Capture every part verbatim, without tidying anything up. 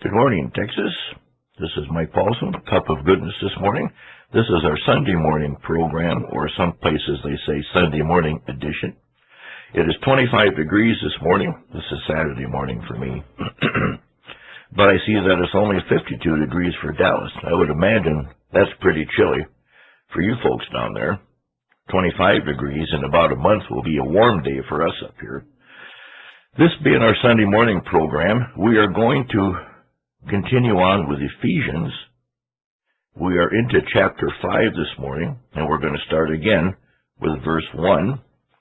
Good morning, Texas. This is Mike Paulson, Cup of Goodness this morning. This is our Sunday morning program, or some places they say Sunday morning edition. It is twenty-five degrees this morning. This is Saturday morning for me. But I see that it's only fifty-two degrees for Dallas. I would imagine that's pretty chilly for you folks down there. twenty-five degrees in about a month will be a warm day for us up here. This being our Sunday morning program, we are going to continue on with Ephesians. We are into chapter five this morning, and we're going to start again with verse one.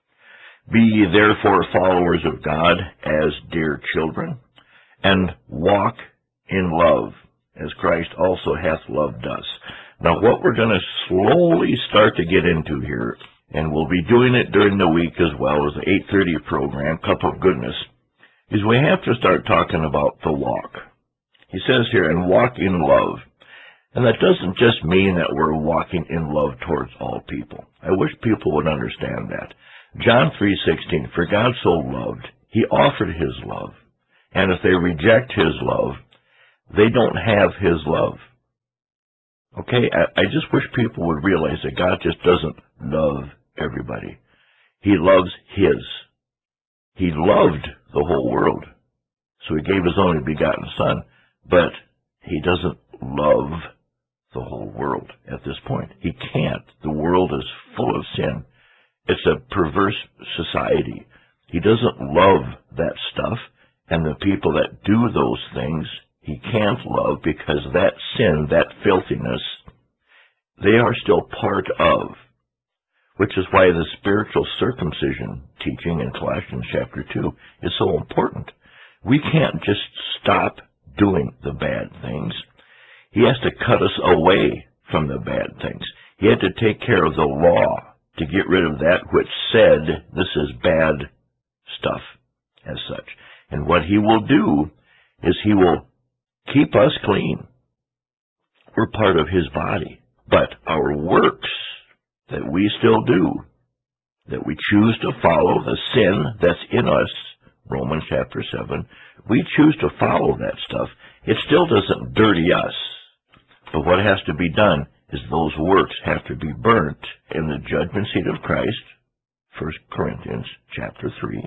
Be ye therefore followers of God as dear children, and walk in love, as Christ also hath loved us. Now, what we're going to slowly start to get into here, and we'll be doing it during the week as well as the eight thirty program, Cup of Goodness, is we have to start talking about the walk. He says here, and walk in love. And that doesn't just mean that we're walking in love towards all people. I wish people would understand that. John three sixteen, for God so loved, he offered his love. And if they reject his love, they don't have his love. Okay, I, I just wish people would realize that God just doesn't love everybody. He loves his. He loved the whole world, so he gave his only begotten Son, but he doesn't love the whole world at this point. He can't. The world is full of sin. It's a perverse society. He doesn't love that stuff, and the people that do those things, he can't love because that sin, that filthiness, they are still part of, which is why the spiritual circumcision teaching in Colossians chapter two is so important. We can't just stop doing the bad things. He has to cut us away from the bad things. He had to take care of the law to get rid of that which said this is bad stuff as such. And what he will do is he will keep us clean. We're part of his body. But our works that we still do, that we choose to follow the sin that's in us, Romans chapter seven, we choose to follow that stuff. It still doesn't dirty us. But what has to be done is those works have to be burnt in the judgment seat of Christ, First Corinthians chapter three.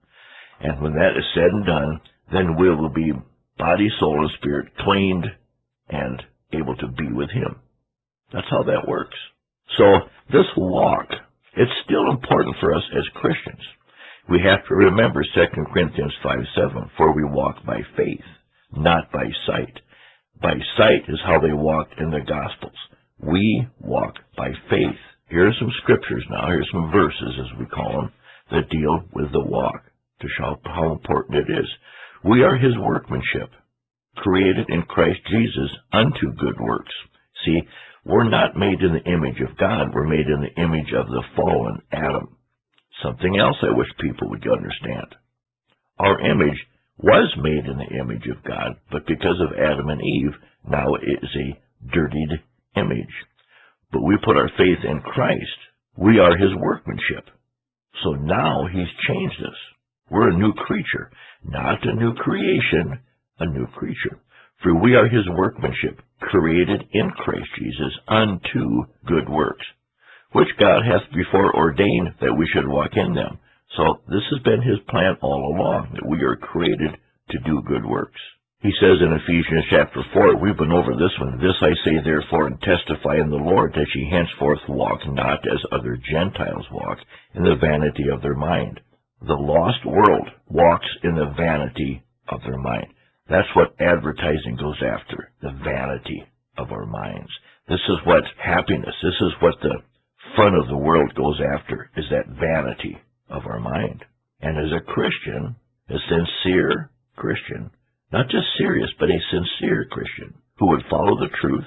And when that is said and done, then we will be body, soul, and spirit cleaned and able to be with him. That's how that works. So this walk, it's still important for us as Christians. We have to remember Second Corinthians five seven, for we walk by faith, not by sight. By sight is how they walked in the Gospels. We walk by faith. Here are some scriptures now. Here's some verses, as we call them, that deal with the walk to show how important it is. We are his workmanship, created in Christ Jesus unto good works. See, we're not made in the image of God. We're made in the image of the fallen Adam. Something else I wish people would understand. Our image was made in the image of God, but because of Adam and Eve, now it is a dirtied image. But we put our faith in Christ. We are his workmanship. So now he's changed us. We're a new creature, not a new creation, a new creature. For we are his workmanship, created in Christ Jesus unto good works, which God hath before ordained that we should walk in them. So this has been his plan all along, that we are created to do good works. He says in Ephesians chapter four, we've been over this one, this I say therefore and testify in the Lord, that ye henceforth walk not as other Gentiles walk, in the vanity of their mind. The lost world walks in the vanity of their mind. That's what advertising goes after, the vanity of our minds. This is what happiness, this is what the fun of the world goes after, is that vanity of our mind. And as a Christian, a sincere Christian, not just serious, but a sincere Christian, who would follow the truth,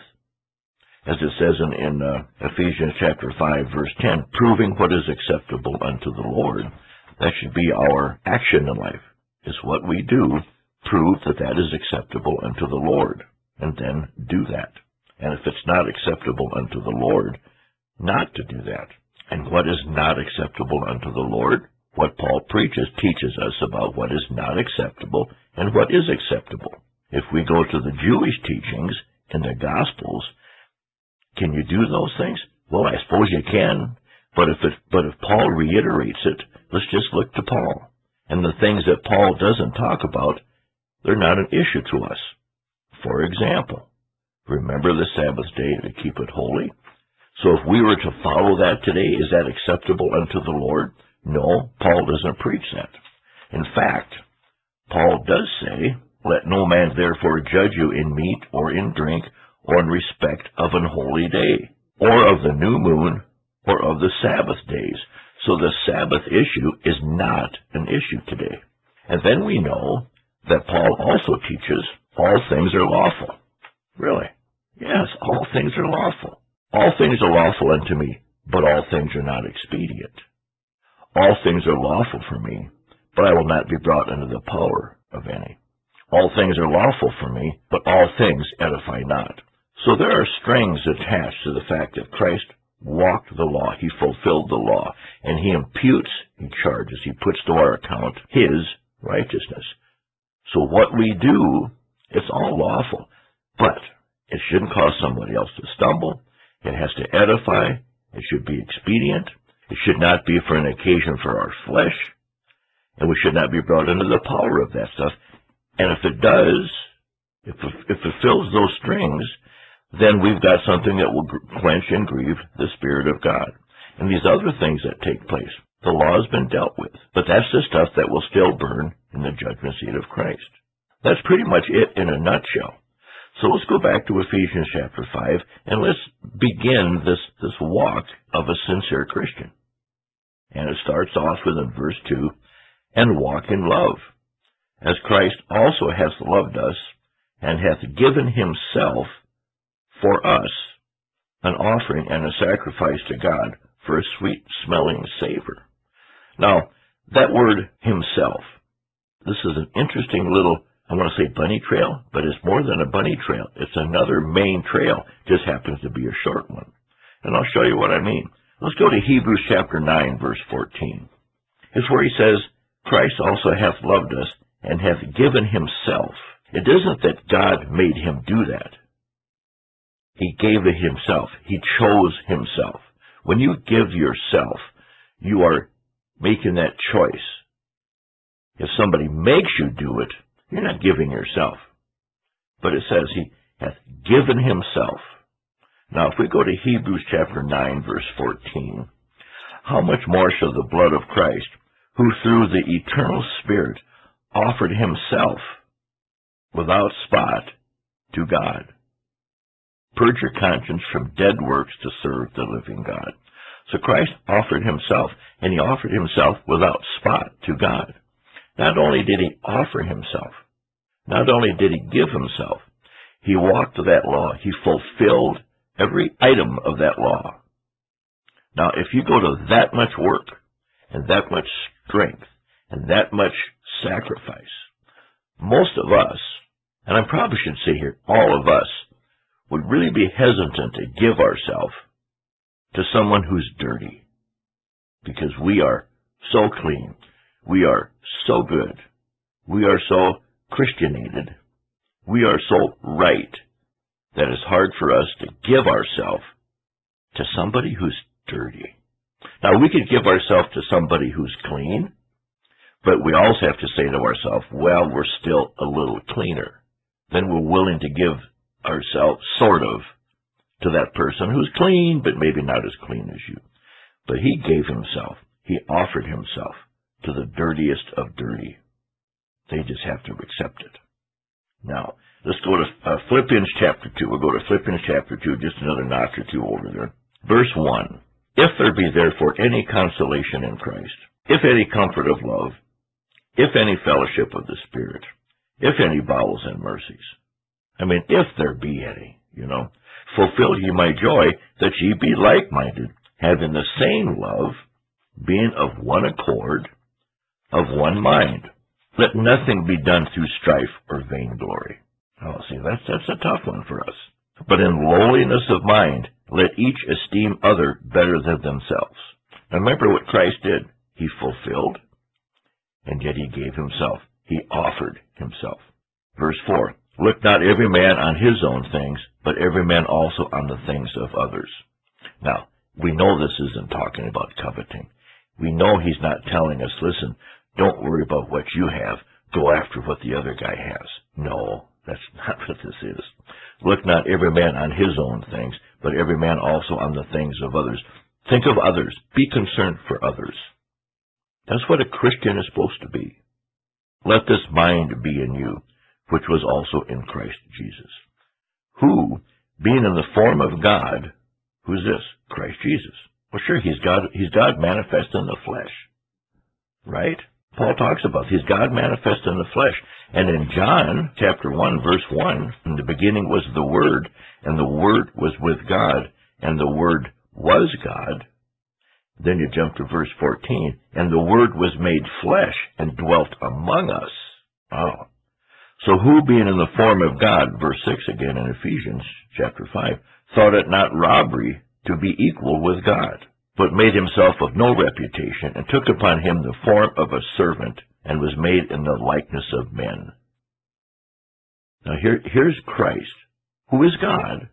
as it says in, in uh, Ephesians chapter five, verse ten, proving what is acceptable unto the Lord. That should be our action in life, is what we do, prove that that is acceptable unto the Lord, and then do that. And if it's not acceptable unto the Lord, not to do that. And what is not acceptable unto the Lord? What Paul preaches teaches us about what is not acceptable and what is acceptable. If we go to the Jewish teachings in the Gospels, can you do those things? Well, I suppose you can, but if it, but if Paul reiterates it, let's just look to Paul. And the things that Paul doesn't talk about, they're not an issue to us. For example, remember the Sabbath day to keep it holy. So if we were to follow that today, is that acceptable unto the Lord? No, Paul doesn't preach that. In fact, Paul does say, let no man therefore judge you in meat or in drink or in respect of an holy day, or of the new moon, or of the Sabbath days. So the Sabbath issue is not an issue today. And then we know that Paul also teaches all things are lawful. Really? Yes, all things are lawful. All things are lawful unto me, but all things are not expedient. All things are lawful for me, but I will not be brought under the power of any. All things are lawful for me, but all things edify not. So there are strings attached to the fact that Christ walked the law, he fulfilled the law, and he imputes, he charges, he puts to our account his righteousness. So what we do, it's all lawful, but it shouldn't cause somebody else to stumble. It has to edify. It should be expedient. It should not be for an occasion for our flesh, and we should not be brought under the power of that stuff. And if it does, if it, if it fills those strings, then we've got something that will quench and grieve the Spirit of God. And these other things that take place, the law has been dealt with, but that's the stuff that will still burn in the judgment seat of Christ. That's pretty much it in a nutshell. So let's go back to Ephesians chapter five, and let's begin this, this walk of a sincere Christian. And it starts off with in verse two, and walk in love, as Christ also hath loved us, and hath given himself for us an offering and a sacrifice to God for a sweet-smelling savor. Now, that word himself, this is an interesting little, I want to say bunny trail, but it's more than a bunny trail. It's another main trail, just happens to be a short one. And I'll show you what I mean. Let's go to Hebrews chapter nine, verse fourteen. It's where he says, Christ also hath loved us, and hath given himself. It isn't that God made him do that. He gave it himself. He chose himself. When you give yourself, you are making that choice. If somebody makes you do it, you're not giving yourself. But it says he hath given himself. Now, if we go to Hebrews chapter nine, verse fourteen, how much more shall the blood of Christ, who through the eternal Spirit offered himself without spot to God, purge your conscience from dead works to serve the living God. So Christ offered himself, and he offered himself without spot to God. Not only did he offer himself, not only did he give himself, he walked that law. He fulfilled every item of that law. Now, if you go to that much work, and that much strength, and that much sacrifice, most of us, and I probably should say here, all of us, would really be hesitant to give ourselves to someone who's dirty, because we are so clean, we are so good, we are so Christianated, we are so right, that it's hard for us to give ourselves to somebody who's dirty. Now, we could give ourselves to somebody who's clean, but we also have to say to ourselves, well, we're still a little cleaner. Then we're willing to give ourselves, sort of, to that person who's clean, but maybe not as clean as you. But he gave himself. He offered himself to the dirtiest of dirty. They just have to accept it. Now, let's go to uh, Philippians chapter two. We'll go to Philippians chapter two, just another notch or two over there. Verse one, if there be therefore any consolation in Christ, if any comfort of love, if any fellowship of the Spirit, if any bowels and mercies. I mean, if there be any, you know. Fulfill ye my joy, that ye be like-minded, having the same love, being of one accord, of one mind. Let nothing be done through strife or vainglory. Oh, see, that's, that's a tough one for us. But in lowliness of mind, let each esteem other better than themselves. Now remember what Christ did. He fulfilled, and yet he gave himself. He offered himself. Verse four, Look not every man on his own things, but every man also on the things of others. Now, we know this isn't talking about coveting. We know he's not telling us, listen, don't worry about what you have. Go after what the other guy has. No, that's not what this is. Look not every man on his own things, but every man also on the things of others. Think of others. Be concerned for others. That's what a Christian is supposed to be. Let this mind be in you, which was also in Christ Jesus, who, being in the form of God, who's this? Christ Jesus. Well, sure, he's God, he's God manifest in the flesh, right? Paul talks about he's God manifest in the flesh. And in John chapter one, verse one, in the beginning was the Word, and the Word was with God, and the Word was God. Then you jump to verse fourteen, and the Word was made flesh and dwelt among us. Oh. So who, being in the form of God, verse six again in Ephesians chapter five, thought it not robbery to be equal with God, but made himself of no reputation, and took upon him the form of a servant, and was made in the likeness of men. Now here, here's Christ, who is God,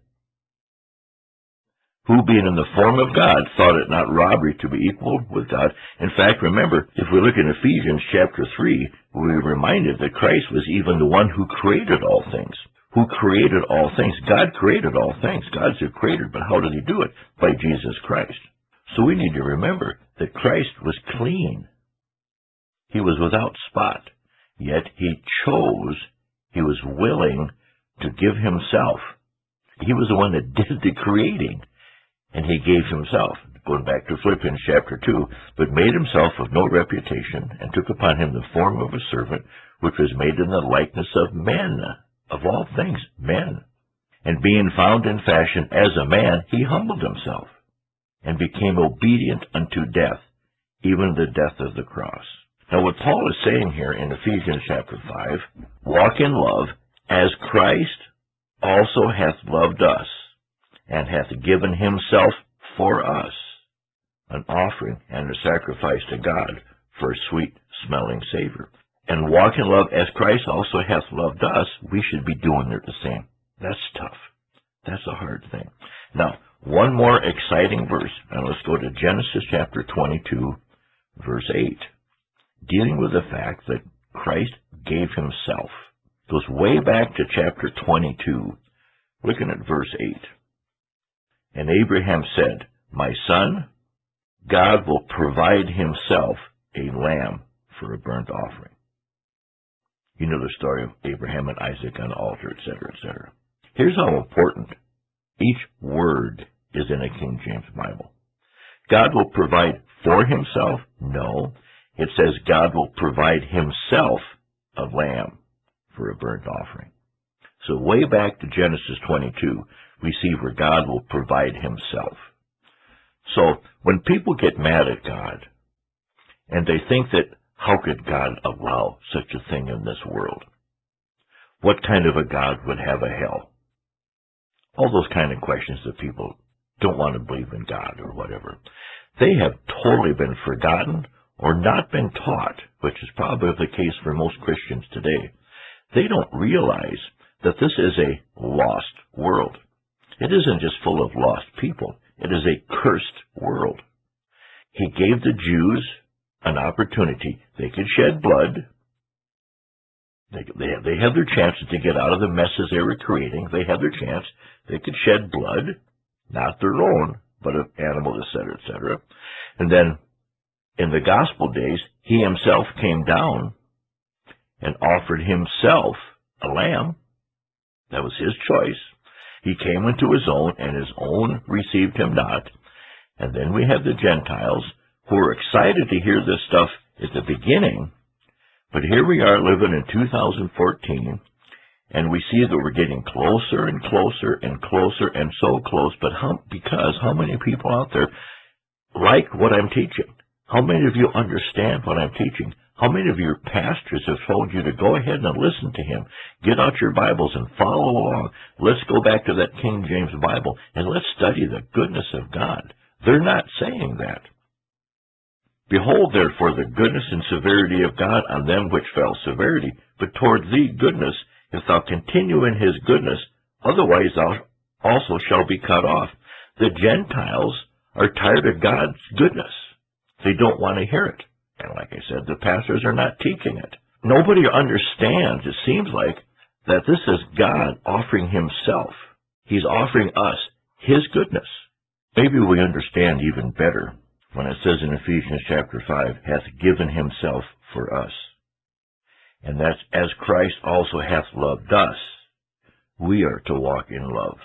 who, being in the form of God, thought it not robbery to be equal with God. In fact, remember, if we look in Ephesians chapter three, we're reminded that Christ was even the one who created all things. Who created all things. God created all things. God's the creator, but how did he do it? By Jesus Christ. So we need to remember that Christ was clean. He was without spot. Yet he chose, he was willing to give himself. He was the one that did the creating. And he gave himself, going back to Philippians chapter two, but made himself of no reputation, and took upon him the form of a servant, which was made in the likeness of men, of all things, men. And being found in fashion as a man, he humbled himself, and became obedient unto death, even the death of the cross. Now what Paul is saying here in Ephesians chapter five, walk in love, as Christ also hath loved us, and hath given himself for us, an offering and a sacrifice to God for a sweet-smelling savor. And walk in love as Christ also hath loved us, we should be doing it the same. That's tough. That's a hard thing. Now, one more exciting verse, and let's go to Genesis chapter twenty-two, verse eight, dealing with the fact that Christ gave himself. It goes way back to chapter twenty-two, looking at verse eight. And Abraham said, my son, God will provide himself a lamb for a burnt offering. You know the story of Abraham and Isaac on the altar, et cetera, et cetera. Here's how important each word is in a King James Bible. God will provide for himself? No. It says God will provide himself a lamb for a burnt offering. So way back to Genesis twenty-two, we see where God will provide himself. So when people get mad at God, and they think that, how could God allow such a thing in this world? What kind of a God would have a hell? All those kind of questions that people don't want to believe in God or whatever. They have totally been forgotten or not been taught, which is probably the case for most Christians today. They don't realize that this is a lost world. It isn't just full of lost people. It is a cursed world. He gave the Jews an opportunity. They could shed blood. They, they, they had their chances to get out of the messes they were creating. They had their chance. They could shed blood, not their own, but of animals, et cetera, et cetera. And then in the gospel days, he himself came down and offered himself a lamb. That was his choice. He came into his own, and his own received him not. And then we have the Gentiles, who are excited to hear this stuff at the beginning. But here we are living in two thousand fourteen, and we see that we're getting closer and closer and closer and so close. But how, because how many people out there like what I'm teaching? How many of you understand what I'm teaching? How many of your pastors have told you to go ahead and listen to him? Get out your Bibles and follow along. Let's go back to that King James Bible and let's study the goodness of God. They're not saying that. Behold, therefore, the goodness and severity of God on them which fell severity, but toward thee goodness if thou continue in his goodness, otherwise thou also shalt be cut off. The Gentiles are tired of God's goodness. They don't want to hear it. And like I said, the pastors are not teaching it. Nobody understands, it seems like, that this is God offering himself. He's offering us his goodness. Maybe we understand even better when it says in Ephesians chapter five, hath given himself for us. And that's as Christ also hath loved us, we are to walk in love.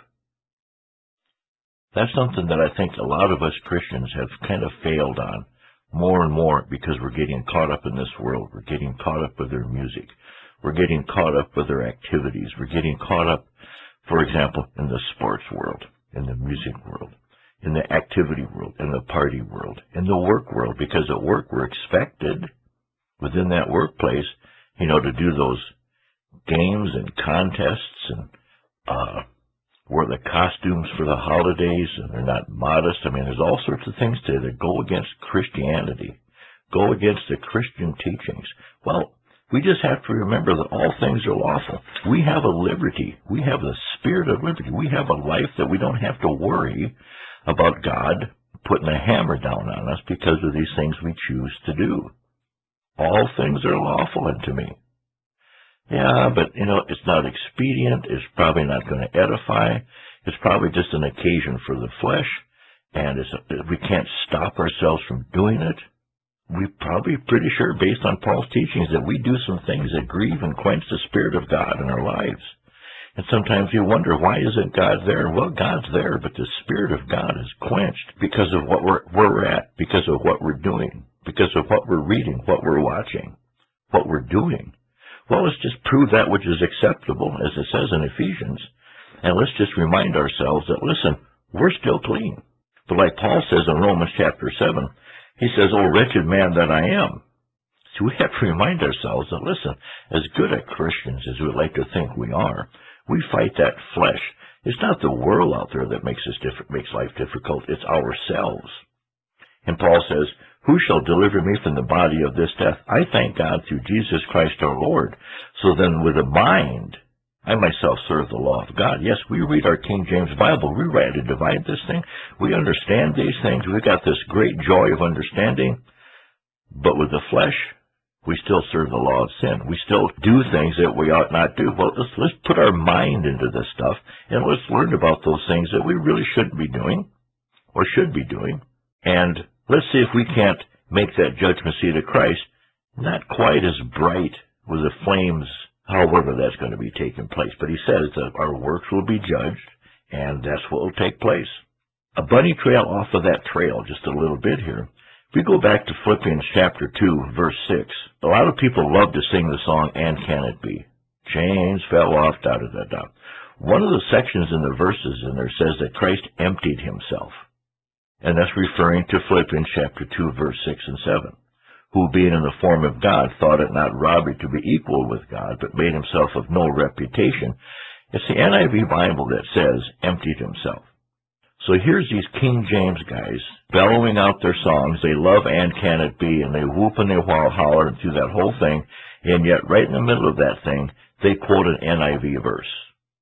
That's something that I think a lot of us Christians have kind of failed on more and more because we're getting caught up in this world. We're getting caught up with their music. We're getting caught up with their activities. We're getting caught up, for example, in the sports world, in the music world, in the activity world, in the party world, in the work world, because at work we're expected within that workplace, you know, to do those games and contests and uh, wear the costumes for the holidays, and they're not modest. I mean, there's all sorts of things today that go against Christianity, go against the Christian teachings. Well, we just have to remember that all things are lawful. We have a liberty. We have the spirit of liberty. We have a life that we don't have to worry about God putting a hammer down on us because of these things we choose to do. All things are lawful unto me. Yeah, but, you know, it's not expedient. It's probably not going to edify. It's probably just an occasion for the flesh, and it's, we can't stop ourselves from doing it. We're probably pretty sure, based on Paul's teachings, that we do some things that grieve and quench the Spirit of God in our lives. And sometimes you wonder, why isn't God there? Well, God's there, but the Spirit of God is quenched because of what we're, where we're at, because of what we're doing, because of what we're reading, what we're watching, what we're doing. Well, let's just prove that which is acceptable, as it says in Ephesians, and let's just remind ourselves that, listen, we're still clean. But like Paul says in Romans chapter seven, he says, "O wretched man that I am." So we have to remind ourselves that, listen, as good at Christians as we like to think we are, we fight that flesh. It's not the world out there that makes us diff- makes life difficult. It's ourselves. And Paul says, "Who shall deliver me from the body of this death? I thank God through Jesus Christ our Lord." So then with a mind, I myself serve the law of God. Yes, we read our King James Bible. We read to divide this thing. We understand these things. We've got this great joy of understanding. But with the flesh, we still serve the law of sin. We still do things that we ought not do. Well, let's, let's put our mind into this stuff, and let's learn about those things that we really shouldn't be doing or should be doing. And let's see if we can't make that judgment seat of Christ not quite as bright with the flames, however that's going to be taking place. But he says that our works will be judged, and that's what will take place. A bunny trail off of that trail, just a little bit here. If we go back to Philippians chapter two, verse six, a lot of people love to sing the song, "And Can It Be?" Chains fell off, da-da-da-da. One of the sections in the verses in there says that Christ emptied himself. And that's referring to Philippians chapter two, verse six and seven. "Who being in the form of God, thought it not robbery to be equal with God, but made himself of no reputation." It's the N I V Bible that says, emptied himself. So here's these King James guys bellowing out their songs. They love "And Can It Be?" and they whoop and they holler and through that whole thing. And yet right in the middle of that thing, they quote an N I V verse.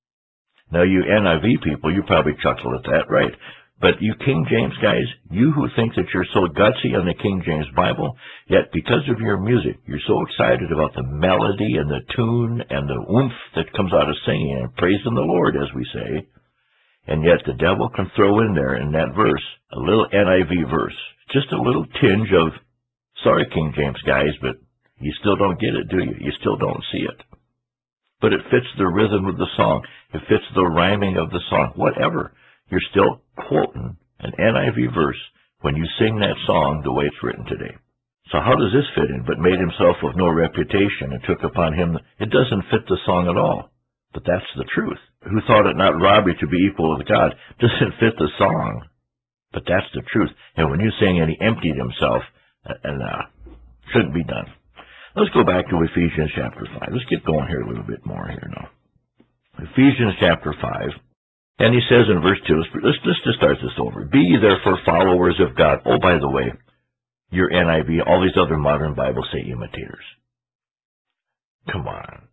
Now you N I V people, you probably chuckle at that, right? But you King James guys, you who think that you're so gutsy on the King James Bible, yet because of your music, you're so excited about the melody and the tune and the oomph that comes out of singing and praising the Lord, as we say, and yet the devil can throw in there in that verse a little N I V verse, just a little tinge of, sorry King James guys, but you still don't get it, do you? You still don't see it. But it fits the rhythm of the song. It fits the rhyming of the song. Whatever. You're still quoting an N I V verse when you sing that song the way it's written today. So how does this fit in? "But made himself of no reputation and took upon him..." It doesn't fit the song at all. But that's the truth. "Who thought it not robbery to be equal with God." Doesn't fit the song. But that's the truth. And when you sing and he emptied himself, and uh, shouldn't be done. Let's go back to Ephesians chapter five. Let's get going here a little bit more here now. Ephesians chapter five. And he says in verse two, let's, let's just start this over. "Be ye therefore followers of God." Oh, by the way, your N I V, all these other modern Bibles say imitators. Come on.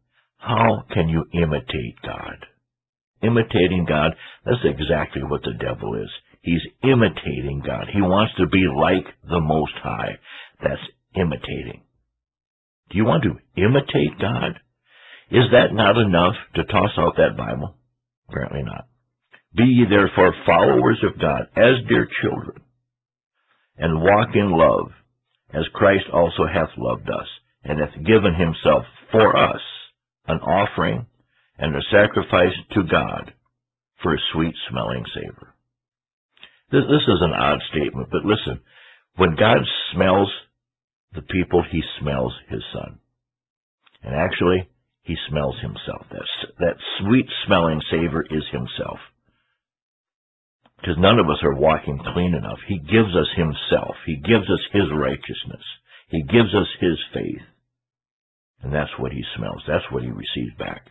How can you imitate God? Imitating God, that's exactly what the devil is. He's imitating God. He wants to be like the Most High. That's imitating. Do you want to imitate God? Is that not enough to toss out that Bible? Apparently not. Be ye therefore followers of God as dear children, and walk in love, as Christ also hath loved us, and hath given himself for us an offering and a sacrifice to God for a sweet-smelling savor. This, this is an odd statement, but listen, when God smells the people, he smells his Son. And actually, he smells himself. That, that sweet-smelling savor is himself. Because none of us are walking clean enough. He gives us himself. He gives us his righteousness. He gives us his faith. And that's what he smells. That's what he receives back.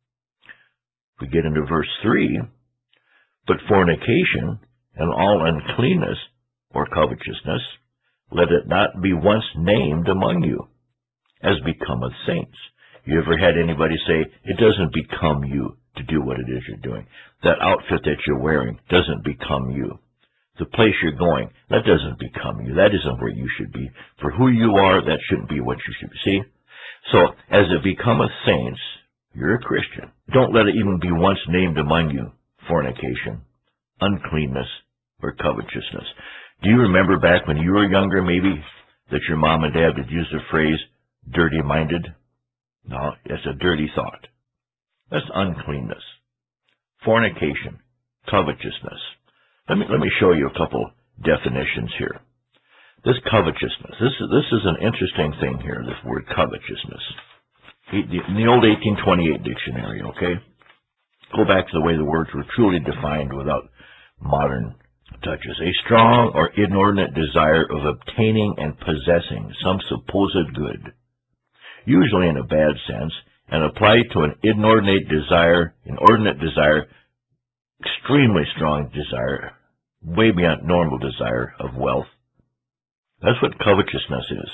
We get into verse three, but fornication and all uncleanness or covetousness, let it not be once named among you, as becometh saints. You ever had anybody say, it doesn't become you to do what it is you're doing? That outfit that you're wearing doesn't become you. The place you're going, that doesn't become you. That isn't where you should be. For who you are, that shouldn't be what you should be. See? So, as it becometh saints, you're a Christian. Don't let it even be once named among you, fornication, uncleanness, or covetousness. Do you remember back when you were younger, maybe, that your mom and dad would use the phrase, dirty-minded? No, it's a dirty thought. That's uncleanness. Fornication, covetousness. Let me, let me show you a couple definitions here. This covetousness, this is, this is an interesting thing here, this word covetousness. In the old eighteen twenty-eight dictionary, okay? Go back to the way the words were truly defined without modern touches. A strong or inordinate desire of obtaining and possessing some supposed good, usually in a bad sense, and applied to an inordinate desire, inordinate desire, extremely strong desire, way beyond normal desire of wealth. That's what covetousness is.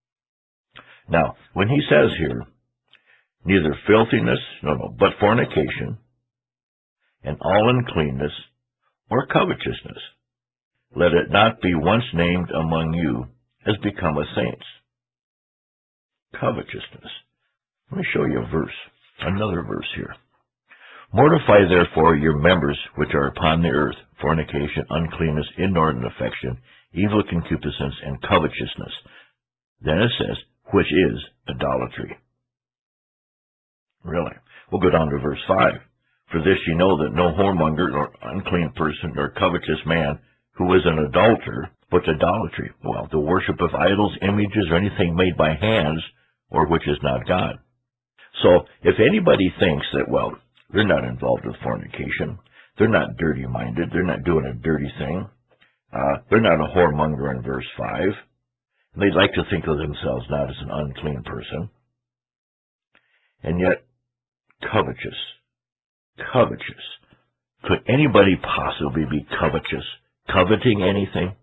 Now, when he says here, neither filthiness, no, no, but fornication, and all uncleanness, or covetousness, let it not be once named among you as becometh saints. Covetousness. Let me show you a verse, another verse here. Mortify therefore your members which are upon the earth, fornication, uncleanness, inordinate affection, evil concupiscence, and covetousness. Then it says, which is idolatry. Really? We'll go down to verse five. For this ye know that no whoremonger, nor unclean person, nor covetous man, who is an adulterer, puts idolatry, well, the worship of idols, images, or anything made by hands, or which is not God. So, if anybody thinks that, well, they're not involved with fornication, they're not dirty-minded, they're not doing a dirty thing, uh, they're not a whoremonger in verse five, they'd like to think of themselves not as an unclean person, and yet covetous. Covetous. Could anybody possibly be covetous? Coveting anything?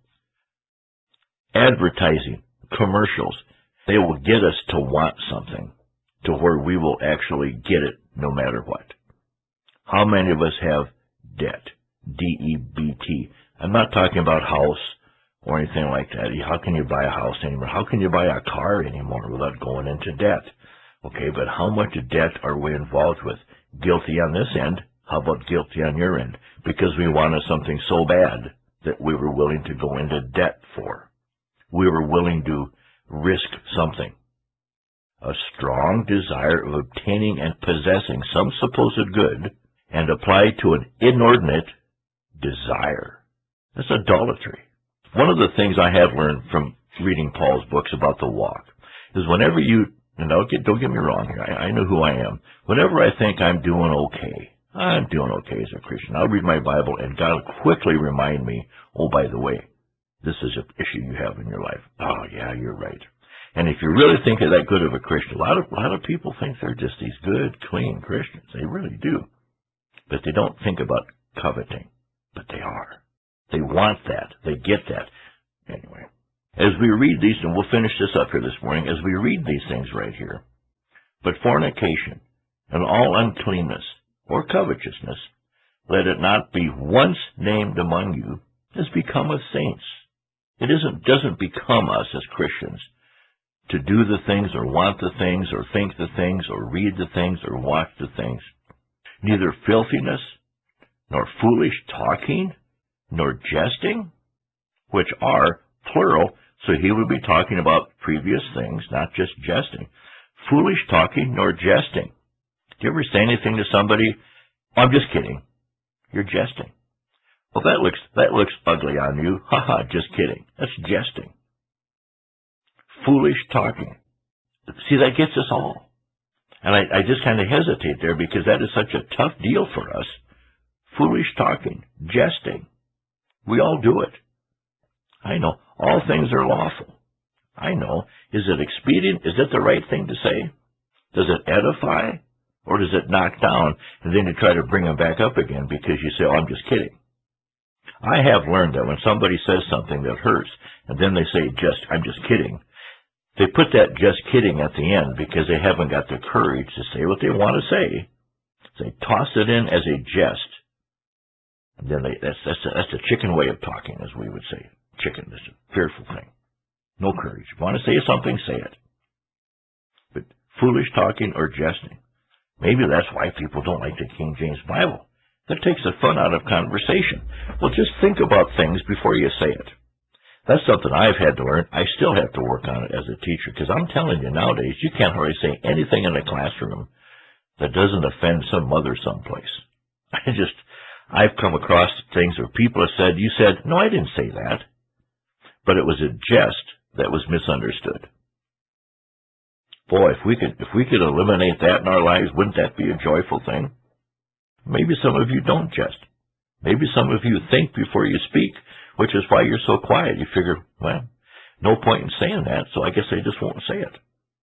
Advertising, commercials, they will get us to want something to where we will actually get it no matter what. How many of us have debt? D E B T. I'm not talking about house or anything like that. How can you buy a house anymore? How can you buy a car anymore without going into debt? Okay, but how much debt are we involved with? Guilty on this end. How about guilty on your end? Because we wanted something so bad that we were willing to go into debt for. We were willing to risk something. A strong desire of obtaining and possessing some supposed good and applied to an inordinate desire. That's idolatry. One of the things I have learned from reading Paul's books about the walk is whenever you, and don't get, don't get me wrong here, I, I know who I am. Whenever I think I'm doing okay, I'm doing okay as a Christian, I'll read my Bible and God will quickly remind me, oh, by the way, this is an issue you have in your life. Oh, yeah, you're right. And if you really think of that good of a Christian, a lot of, a lot of people think they're just these good, clean Christians. They really do. But they don't think about coveting. But they are. They want that. They get that. Anyway, as we read these, and we'll finish this up here this morning, as we read these things right here, but fornication and all uncleanness or covetousness, let it not be once named among you as become of saints. It isn't, doesn't become us as Christians to do the things or want the things or think the things or read the things or watch the things. Neither filthiness, nor foolish talking, nor jesting, which are plural, so he would be talking about previous things, not just jesting. Foolish talking, nor jesting. Do you ever say anything to somebody? Oh, I'm just kidding. You're jesting. Well, that looks, that looks ugly on you. Ha ha, just kidding. That's jesting. Foolish talking. See, that gets us all. And I, I just kind of hesitate there because that is such a tough deal for us. Foolish talking, jesting. We all do it. I know. All things are lawful. I know. Is it expedient? Is it the right thing to say? Does it edify? Or does it knock down? And then you try to bring them back up again because you say, oh, I'm just kidding. I have learned that when somebody says something that hurts, and then they say, just, I'm just kidding, they put that just kidding at the end because they haven't got the courage to say what they want to say. They toss it in as a jest. And then they, that's, that's, a, that's a chicken way of talking, as we would say. Chicken is a fearful thing. No courage. If you want to say something, say it. But foolish talking or jesting. Maybe that's why people don't like the King James Bible. That takes the fun out of conversation. Well, just think about things before you say it. That's something I've had to learn. I still have to work on it as a teacher, because I'm telling you nowadays, you can't hardly say anything in a classroom that doesn't offend some mother someplace. I just, I've come across things where people have said, you said, no, I didn't say that. But it was a jest that was misunderstood. Boy, if we could, if we could eliminate that in our lives, wouldn't that be a joyful thing? Maybe some of you don't jest. Maybe some of you think before you speak, which is why you're so quiet. You figure, well, no point in saying that, so I guess I just won't say it.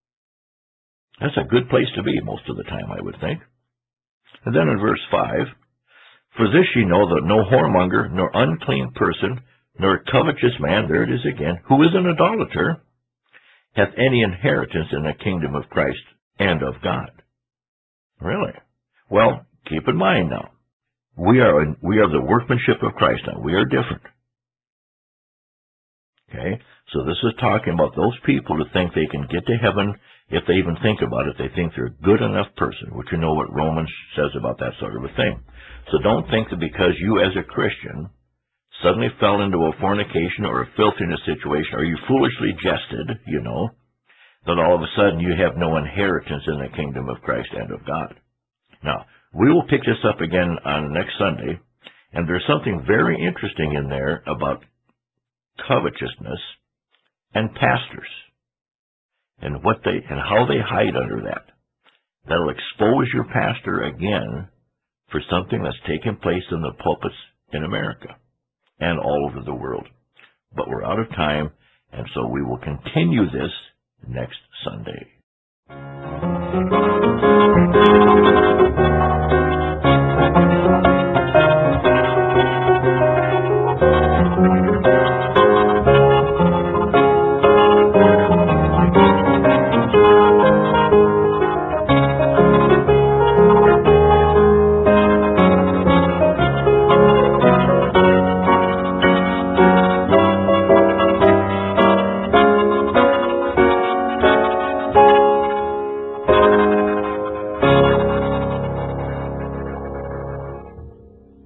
That's a good place to be most of the time, I would think. And then in verse five, for this ye know that no whoremonger, nor unclean person, nor covetous man, there it is again, who is an idolater, hath any inheritance in the kingdom of Christ and of God. Really? Well, keep in mind now, we are we are the workmanship of Christ now. We are different. Okay? So this is talking about those people who think they can get to heaven. If they even think about it, they think they're a good enough person, which you know what Romans says about that sort of a thing. So don't think that because you as a Christian suddenly fell into a fornication or a filthiness situation, or you foolishly jested, you know, that all of a sudden you have no inheritance in the kingdom of Christ and of God. Now, we will pick this up again on next Sunday, and there's something very interesting in there about covetousness and pastors, and what they and how they hide under that. That'll expose your pastor again for something that's taken place in the pulpits in America and all over the world. But we're out of time, and so we will continue this next Sunday.